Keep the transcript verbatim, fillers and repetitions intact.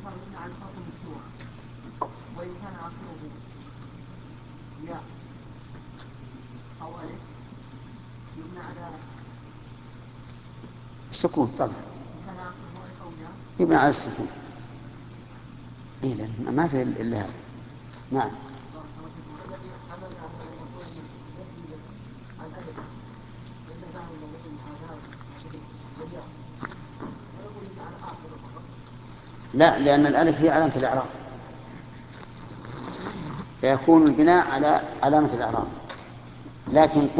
وإن كان آخره ياء أو ألف يبنى على السكون طبعا. إن كان آخره ألف أو ياء يبنى على السكون. إيه لأن ما في إلا هذا. نعم. الذي حمل على أن يقول نسبي الألف فإنه يقول هذا والياء ويقول يبنى على آخره فقط. لا، لأن الألف هي علامة الإعراب، فيكون البناء على علامة الإعراب. لكن